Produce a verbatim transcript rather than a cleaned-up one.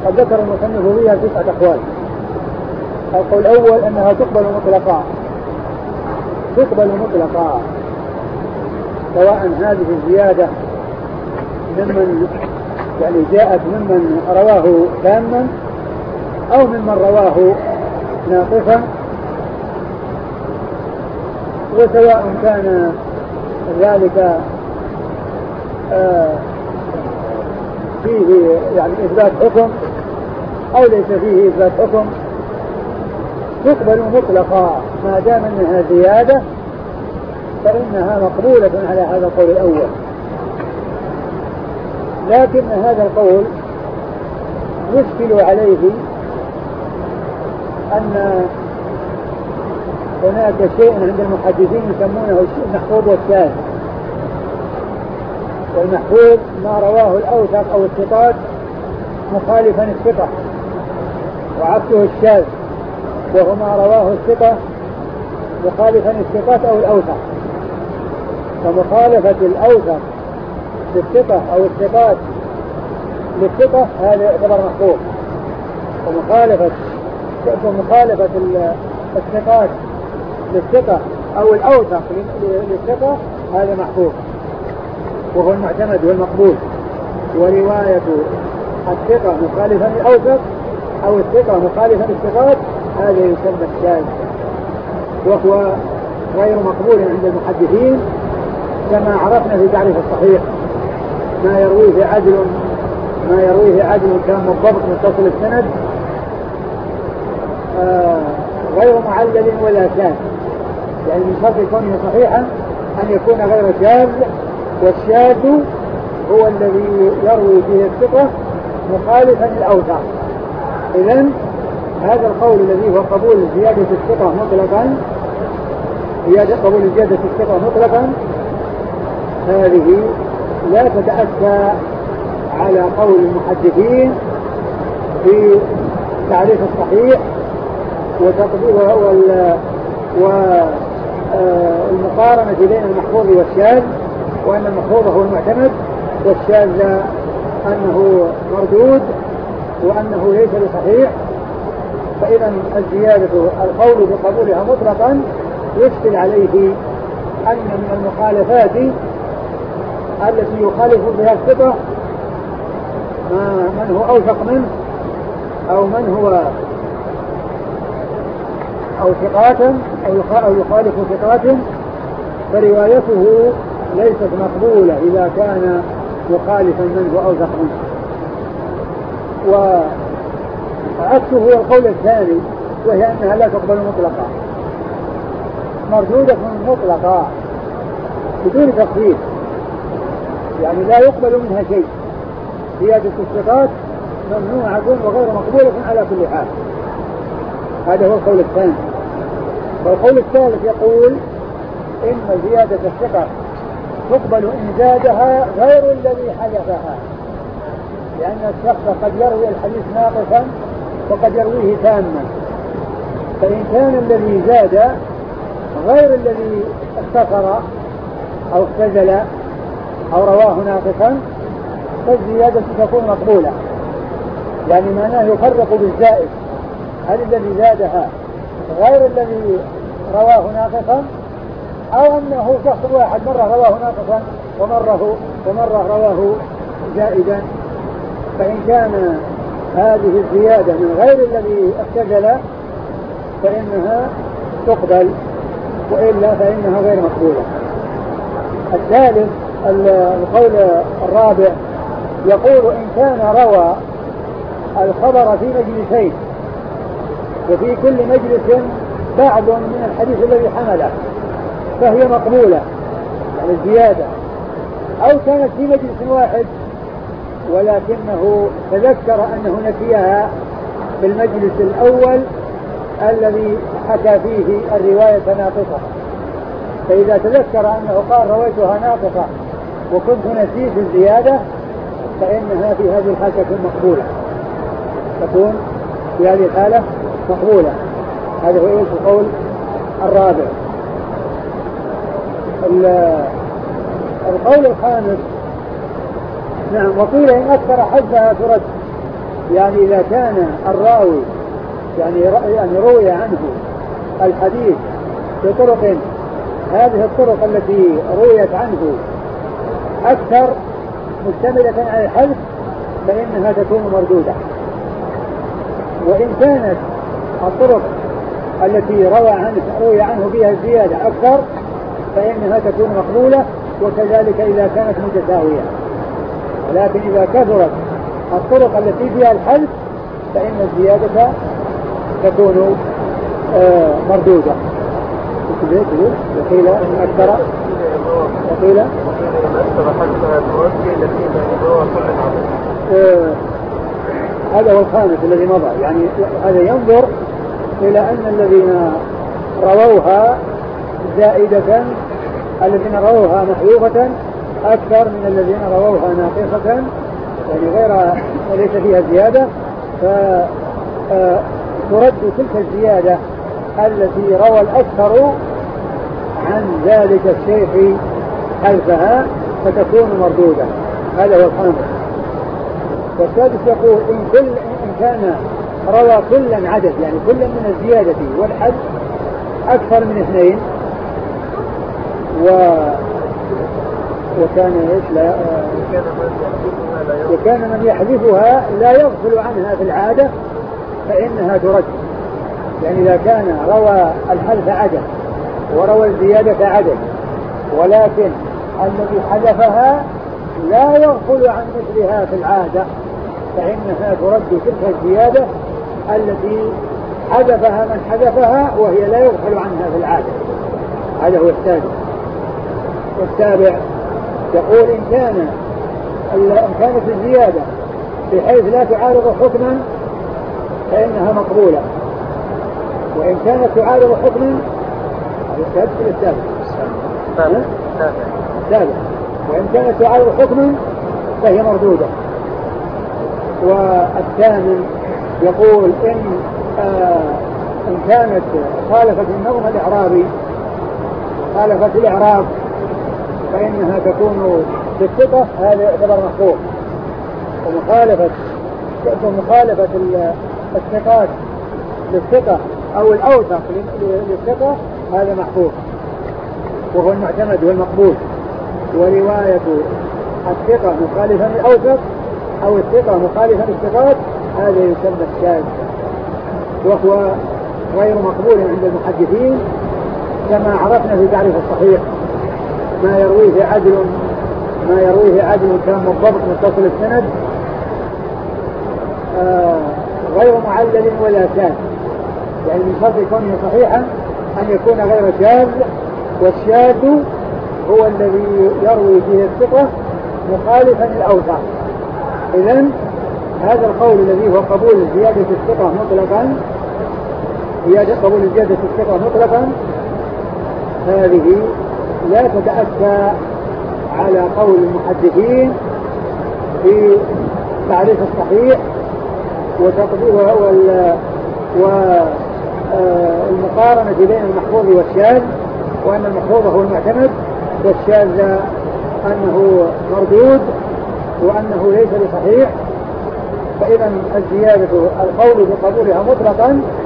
قد ذكر المصنف فيها تسعة أقوال. القول الأول أنها تقبل مطلقا، تقبل مطلقا سواء هذه الزيادة ممن يعني جاءت ممن رواه تاما أو ممن رواه ناقصا، وسواء كان ذلك آه فيه يعني إثبات حكم أو ليس فيه إثبات حكم، تقبل مطلقا ما دام أنها زيادة فإنها مقبولة على هذا القول الأول. لكن هذا القول يشكل عليه أن هناك شيء عند المحدثين يسمونه المحفوظ والشاذ. والمحفوظ ما رواه الأوثق أو الثقات مخالفا الثقة، وعكسه الشاذ وهو ما رواه الثقة مخالفا الثقات أو الأوثق. فمخالفة الأوثق للثقة أو الثقات للثقة هذا يعتبر محفوظ، ومخالفة ومخالفة الثقات للثقة أو الأوثق للثقة هذا محفوظ وهو المعتمد والمقبول. ورواية الثقة مخالفا للأوثق أو الثقة مخالفا للثقات هذا يسمى الشاذ، وهو غير مقبول عند المحدثين كما عرفنا في تعريف الصحيح. ما يرويه عدل ما يرويه عدل كان مضبط متصل السند آه غير معلل ولا شاذ، يعني من شرط كونه صحيحا أن يكون غير شاذ، والشاذ هو الذي يروي فيه الثقة مخالفا للأوثق. إذن هذا القول الذي هو قبول زيادة الثقة مطلقا زيادة قبول زيادة الثقة مطلقا هذه لا تتأتى على قول المحدثين في تعريف الصحيح وتقدير والمقارنة بين المحفوظ والشاذ، وأن المحفوظ هو المعتمد والشاذ أنه مردود وأنه ليس بصحيح. فإذا الزيادة القول بقبولها مطلقا يشكل عليه أن من المخالفات التي يخالف بها الثقة من هو أوثق منه أو من هو أو ثقاتا أو يخالف ثقاتا، فروايته ليست مقبولة إذا كان مخالفا منه أو أوثق منه. وعكسه هو القول الثاني، وهي أنها لا تقبل مطلقا، مردودة مطلقا بدون تخفيف، يعني لا يقبل منها شيء. زيادة الثقات ممنوعة وغير مقبولة على كل حال. هذا هو القول الثاني. والقول الثالث يقول إن زيادة الثقة تقبل إن زادها غير الذي حدثها، لأن الشخص قد يروي الحديث ناقصا وقد يرويه تاما، فإن كان الذي زاد غير الذي اختصر أو اختزل أو رواه ناقصا فالزيادة تكون مقبولة. يعني معناه يفرق بالزائد، هل الذي زادها غير الذي رواه ناقصا أو أنه شخص واحد مرة رواه ناقصا ومره, ومرة رواه زائدا. فإن كان هذه الزيادة من غير الذي اختزل فإنها تقبل، وإلا فإنها غير مقبولة. الثالث القول الرابع يقول إن كان روى الخبر في مجلسين وفي كل مجلس بعض من الحديث الذي حمله فهي مقبولة، يعني الزيادة، أو كانت في مجلس واحد ولكنه تذكر أنه نسيها في المجلس الأول الذي حكى فيه الرواية ناقصة، فإذا تذكر أنه قال رويتها ناقصة وكنت نسيت الزيادة فإنها في هذه الحالة تكون مقبولة، تكون في هذه الحالة مقبولة. هذا هو القول الرابع. القول الخامس نعم وقيل إن أكثر حدها ترد، يعني إذا كان الراوي يعني يعني روي عنه الحديث بطرق، هذه الطرق التي رويت عنه أكثر مشتملة على الحذف فإنها تكون مردودة. وإن كانت الطرق التي روى عنه روي عنه بها الزيادة أكثر فإنها تكون مقبولة، وكذلك إذا كانت متساوية. ولكن إذا كثرت الطرق التي فيها الحذف فإن الزيادة تكون آه مردودة. وقيل أكثر وقيل آه هذا هو الخامس الذي مضى. يعني هذا ينظر إلى أن الذين رووها زائدة الذين رووها محذوفة أكثر من الذين رووها ناقصة، يعني غير وليس فيها زيادة، فترد تلك الزيادة التي روى الأكثر عن ذلك الشيخ خلفها فتكون مردودة. هذا هو الخامس. والسادس يقول إن كل إن كان روى كلا عدد، يعني كلا من الزيادة والحذف أكثر من اثنين، و وكان ايش لا وكان من يحذفها لا يغفل عنها في العادة فإنها ترد. يعني إذا كان روى الحذف عدد وروى الزيادة عدد، ولكن الذي حذفها لا يغفل عن مثلها في العادة فإنها ترد تلك الزيادة التي حذفها من حذفها وهي لا يغفل عنها في العادة. هذا هو السادس. والسابع يقول إن كان إن كانت الزيادة بحيث لا تعارض حكما فإنها مقبولة، وإن كانت تعارض حكما السادس السابع السابع وإن كانت تعارض حكما فهي مردودة. والثامن يقول إن آه إن كانت خالفت النظم الإعرابي خالفت الإعراب فإنها تكون بالثقة، هذا يعتبر محفوظ. ومخالفة ومخالفة الثقات للثقة أو الأوثق للثقة هذا محفوظ وهو المعتمد والمقبول. ورواية الثقة مخالفا للأوثق أو الثقة مخالفا للثقات هذا يسمى الشاذ، وهو غير مقبول عند المحدثين كما عرفنا في تعريف الصحيح. ما يرويه عدل ما يرويه عدل كان الضبط متصل السند آه غير معلل ولا شاذ، يعني من شرط كونه صحيحا أن يكون غير شاذ. والشاذ هو الذي يروي فيه الثقة مخالفا للأوثق. إذن هذا القول الذي هو قبول زيادة الثقة مطلقا زيادة قبول زيادة الثقة مطلقا هذه لا تتأتى على قول المحدثين في تعريف الصحيح وتقدير والمقارنة بين المحفوظ والشاذ، وأن المحفوظ هو المعتمد والشاذ أنه مردود وأنه ليس بصحيح. فإذا الزيادة القول بقبولها مطلقا